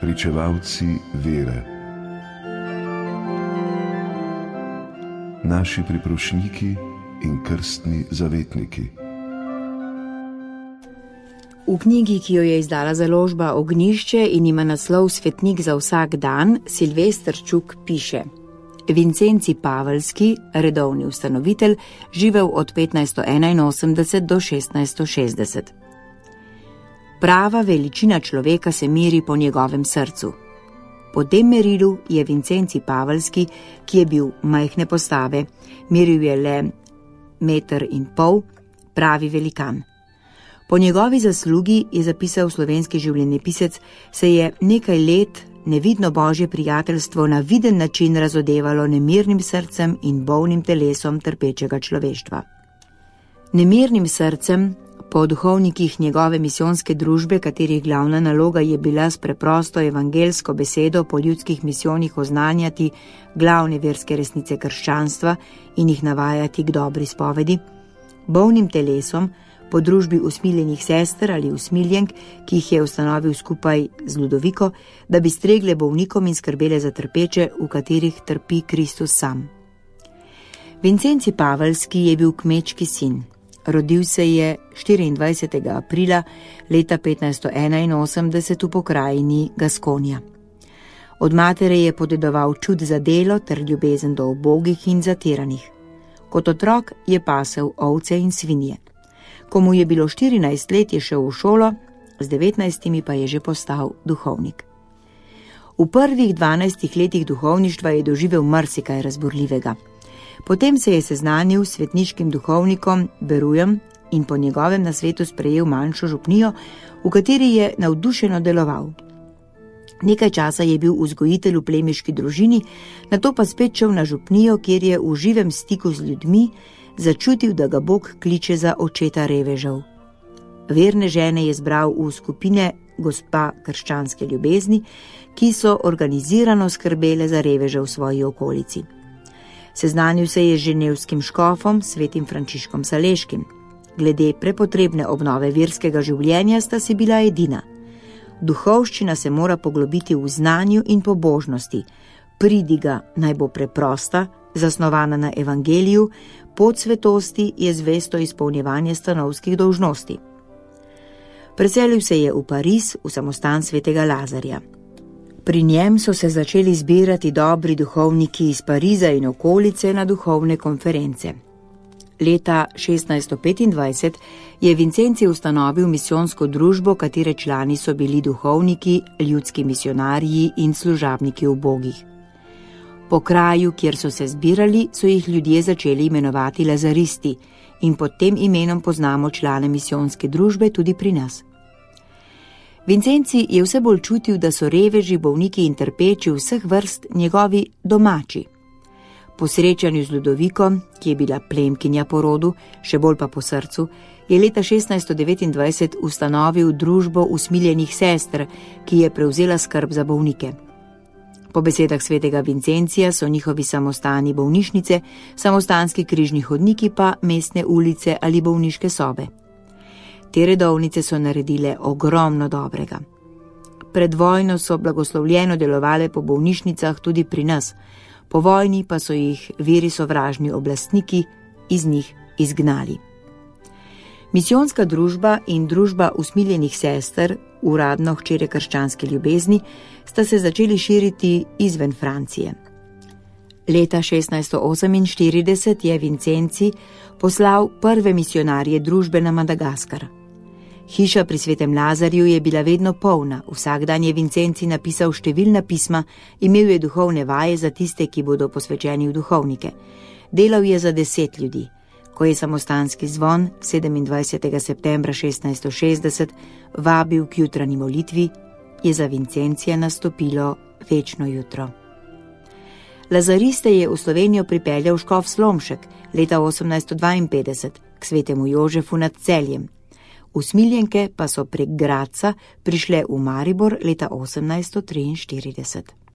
pričevalci vere. Naši priprošniki in krstni zavetniki. V knjigi, ki jo je izdala založba Ognjišče in ima naslov Svetnik za vsak dan, Silvester Čuk piše: Vincenci Pavelski, redovni ustanovitelj, živel od 1581 do 1660. Prava veličina človeka se meri po njegovem srcu. Po tem merilu je Vincenci Pavelski, ki je bil majhne postave, meril je le 1,5 metra, pravi velikan. Po njegovi zaslugi, je zapisal slovenski življenjepisec, se je nekaj let nevidno božje prijateljstvo na viden način razodevalo nemirnim srcem in bolnim telesom trpečega človeštva. Nemirnim srcem, po duhovnikih njegove misijonske družbe, katerih glavna naloga je bila s preprosto evangelsko besedo po ljudskih misijonih oznanjati glavne verske resnice krščanstva in jih navajati k dobri spovedi, bolnim telesom, po družbi usmiljenih sester ali usmiljenk, ki jih je ustanovil skupaj z Ludoviko, da bi stregle bolnikom in skrbele za trpeče, v katerih trpi Kristus sam. Vincenci Pavelski je bil kmečki sin. Rodil se je 24. aprila leta 1581 v pokrajini Gaskonja. Od matere je podedoval čut za delo ter ljubezen do ubogih in zatiranih. Kot otrok je pasel ovce in svinje. Ko mu je bilo 14 let, je šel v šolo, z 19 pa je že postal duhovnik. V prvih 12 letih duhovništva je doživel marsikaj razburljivega. Potem se je seznanil s svetniškim duhovnikom Berujem in po njegovem nasvetu sprejel manjšo župnijo, v kateri je navdušeno deloval. Nekaj časa je bil vzgojitelj v plemiški družini, nato pa spet šel na župnijo, kjer je v živem stiku z ljudmi začutil, da ga Bog kliče za očeta revežev. Verne žene je zbral v skupine gospa krščanske ljubezni, ki so organizirano skrbele za reveže v svoji okolici. Seznanil se je z ženevskim škofom, svetim Frančiškom Saleškim. Glede prepotrebne obnove verskega življenja sta si bila edina. Duhovščina se mora poglobiti v znanju in pobožnosti. Pridiga naj bo preprosta, zasnovana na evangeliju, pot svetosti je zvesto izpolnjevanje stanovskih dolžnosti. Preselil se je v Pariz, v samostan svetega Lazarja. Pri njem so se začeli zbirati dobri duhovniki iz Pariza in okolice na duhovne konference. Leta 1625 je Vincenci ustanovil misijonsko družbo, katere člani so bili duhovniki, ljudski misionarji in služabniki ubogih. Po kraju, kjer so se zbirali, so jih ljudje začeli imenovati lazaristi in pod tem imenom poznamo člane misijonske družbe tudi pri nas. Vincenci je vse bolj čutil, da so reveži, bolniki in trpeči vseh vrst njegovi domači. Po srečanju z Ludoviko, ki je bila plemkinja po rodu, še bolj pa po srcu, je leta 1629 ustanovil družbo usmiljenih sester, ki je prevzela skrb za bolnike. Po besedah svetega Vincencija so njihovi samostani bolnišnice, samostanski križni hodniki pa mestne ulice ali bolniške sobe. Te redovnice so naredile ogromno dobrega. Pred vojno so blagoslovljeno delovale po bolnišnicah tudi pri nas, po vojni pa so jih veri sovražni oblastniki iz njih izgnali. Misijonska družba in družba usmiljenih sester, uradno hčere krščanske ljubezni, sta se začeli širiti izven Francije. Leta 1648 je Vincenci poslal prve misionarje družbe na Madagaskar. Hiša pri svetem Lazarju je bila vedno polna, vsak dan je Vincenci napisal številna pisma, imel je duhovne vaje za tiste, ki bodo posvečeni v duhovnike. Delal je za 10 ljudi. Ko je samostanski zvon 27. septembra 1660 vabil k jutranji molitvi, je za Vincencija nastopilo večno jutro. Lazariste je v Slovenijo pripeljal škof Slomšek leta 1852 k svetemu Jožefu nad Celjem. Usmiljenke pa so prek Gradca prišle v Maribor leta 1843.